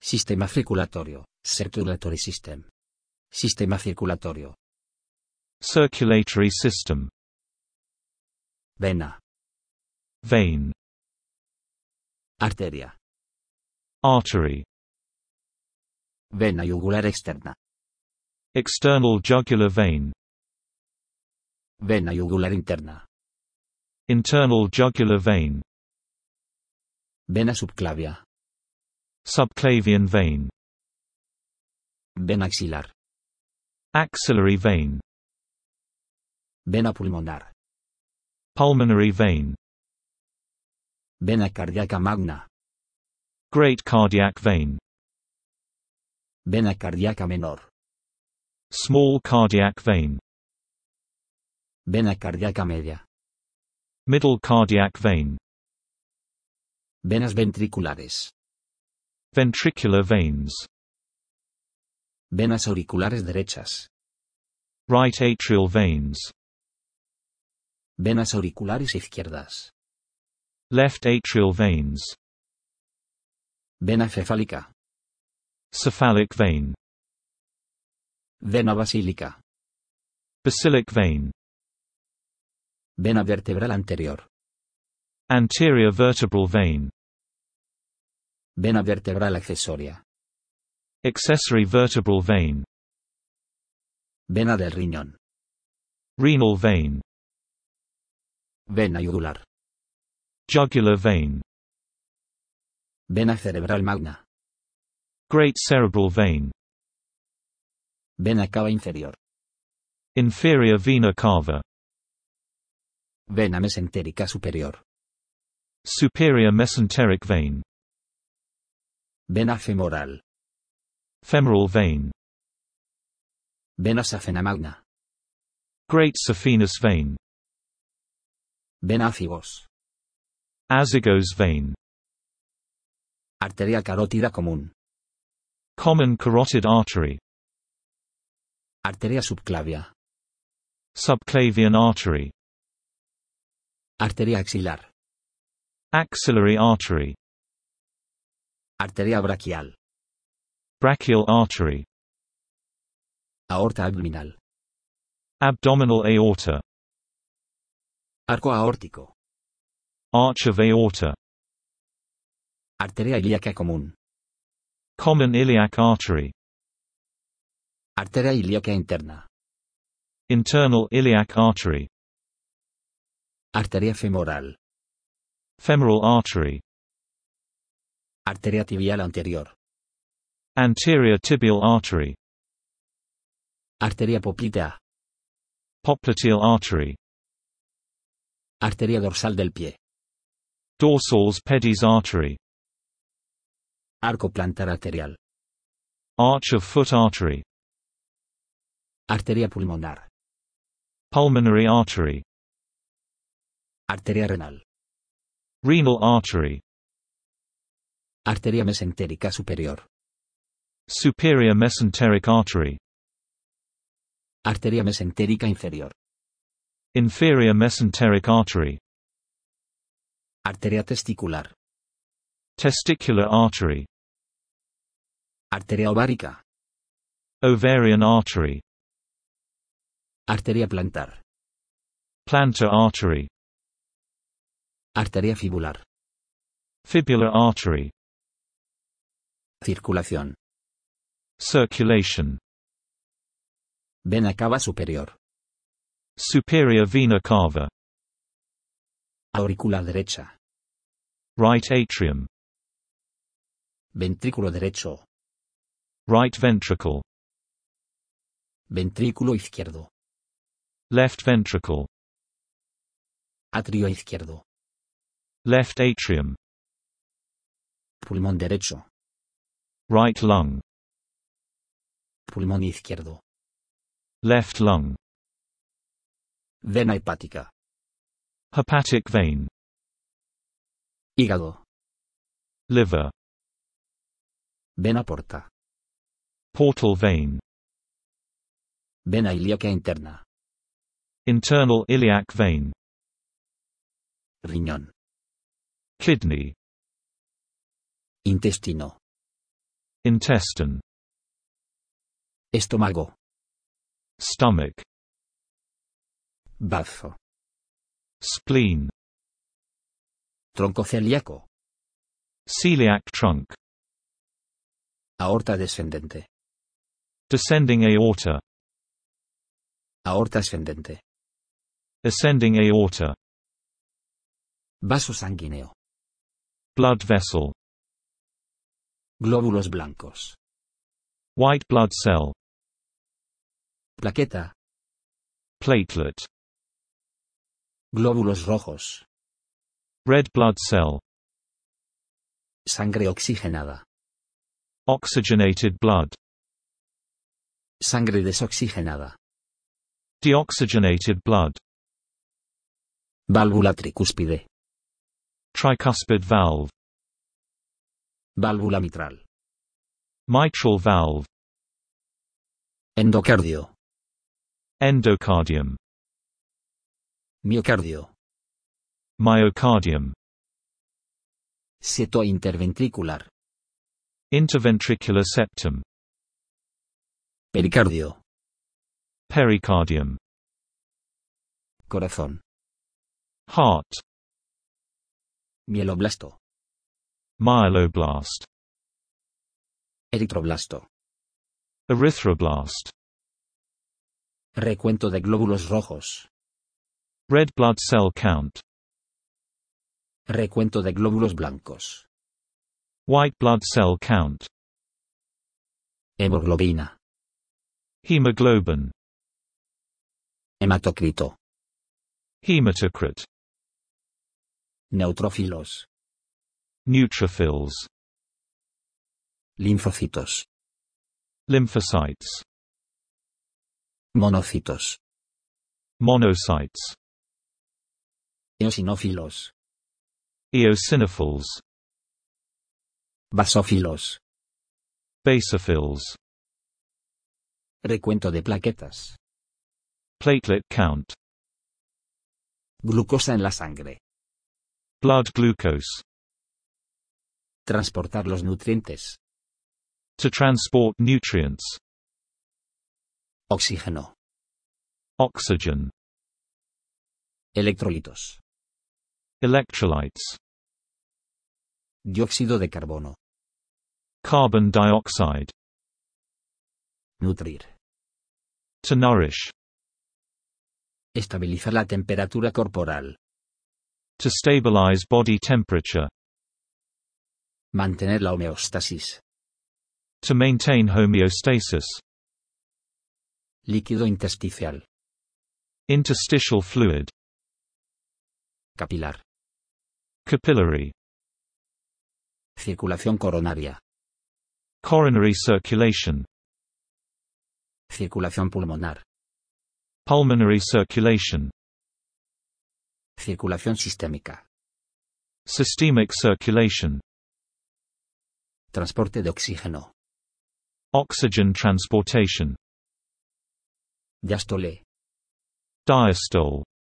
Sistema circulatorio, circulatory system. Sistema circulatorio. Circulatory system. Vena. Vein. Arteria. Artery. Vena jugular externa. External jugular vein. Vena jugular interna. Internal jugular vein. Vena subclavia. Subclavian vein. Vena axilar. Axillary vein. Vena pulmonar. Pulmonary vein. Vena cardíaca magna. Great cardiac vein. Vena cardíaca menor. Small cardiac vein. Vena cardíaca media. Middle cardiac vein. Venas ventriculares. Ventricular veins. Venas auriculares derechas. Right atrial veins. Venas auriculares izquierdas. Left atrial veins. Vena cefálica. Cephalic vein. Vena basílica. Basilic vein. Vena vertebral anterior. Anterior vertebral vein. Vena vertebral accesoria. Accessory vertebral vein. Vena del riñón. Renal vein. Vena jugular. Jugular vein. Vena cerebral magna. Great cerebral vein. Vena cava inferior. Inferior vena cava. Vena mesentérica superior. Superior mesenteric vein. Vena femoral. Femoral vein. Vena safena magna. Great saphenous vein. Vena azygos. Azygos vein. Arteria carótida común. Common carotid artery. Arteria subclavia. Subclavian artery. Arteria axilar. Axillary artery. Arteria brachial. Brachial artery. Aorta abdominal. Abdominal aorta. Arco aórtico. Arch of aorta. Arteria ilíaca común. Common iliac artery. Arteria ilíaca interna. Internal iliac artery. Arteria femoral. Femoral artery. Arteria tibial anterior. Anterior tibial artery. Arteria poplitea. Popliteal artery. Arteria dorsal del pie. Dorsals pedis artery. Arco plantar arterial. Arch of foot artery. Arteria pulmonar. Pulmonary artery. Arteria renal. Renal artery. Arteria mesentérica superior. Superior mesenteric artery. Arteria mesentérica inferior. Inferior mesenteric artery. Arteria testicular. Testicular artery. Arteria ovárica. Ovarian artery. Arteria plantar. Plantar artery. Arteria fibular. Fibular artery. Circulación. Circulation. Vena cava superior. Superior vena cava. Auricular derecha. Right atrium. Ventrículo derecho. Right ventricle. Ventrículo izquierdo. Left ventricle. Atrio izquierdo. Left atrium. Pulmón derecho. Right lung. Pulmón izquierdo. Left lung. Vena hepática. Hepatic vein. Hígado. Liver. Vena porta. Portal vein. Vena ilíaca interna. Internal iliac vein. Riñón. Kidney. Intestino. Intestine. Estómago. Stomach. Bazo. Spleen. Tronco celíaco. Celiac trunk. Aorta descendente. Descending aorta. Aorta ascendente. Ascending aorta. Vaso sanguíneo. Blood vessel. Glóbulos blancos. White blood cell. Plaqueta. Platelet. Glóbulos rojos. Red blood cell. Sangre oxigenada. Oxygenated blood. Sangre desoxigenada. Deoxygenated blood. Válvula tricúspide. Tricuspid valve. Válvula mitral. Mitral valve. Endocardio. Endocardium. Miocardio. Myocardium. Seto interventricular. Interventricular septum. Pericardio. Pericardium. Corazón. Heart. Mieloblasto. Myeloblast. Eritroblasto. Erythroblast. Recuento de glóbulos rojos. Red blood cell count. Recuento de glóbulos blancos. White blood cell count. Hemoglobina. Hemoglobin. Hematocrito. Hematocrit. Neutrófilos. Neutrophils. Linfocitos. Lymphocytes. Monocitos. Monocytes. Eosinófilos. Eosinophils. Basófilos. Basophils. Recuento de plaquetas. Platelet count. Glucosa en la sangre. Blood glucose. Transportar los nutrientes. To transport nutrients. Oxígeno. Oxygen. Electrolitos. Electrolytes. Dióxido de carbono. Carbon dioxide. Nutrir. To nourish. Estabilizar la temperatura corporal. To stabilize body temperature. Mantener la homeostasis. To maintain homeostasis. Líquido intersticial. Interstitial fluid. Capilar. Capillary. Circulación coronaria. Coronary circulation. Circulación pulmonar. Pulmonary circulation. Circulación sistémica. Systemic circulation. Transporte de oxígeno. Oxygen transportation. Diástole. Diastole.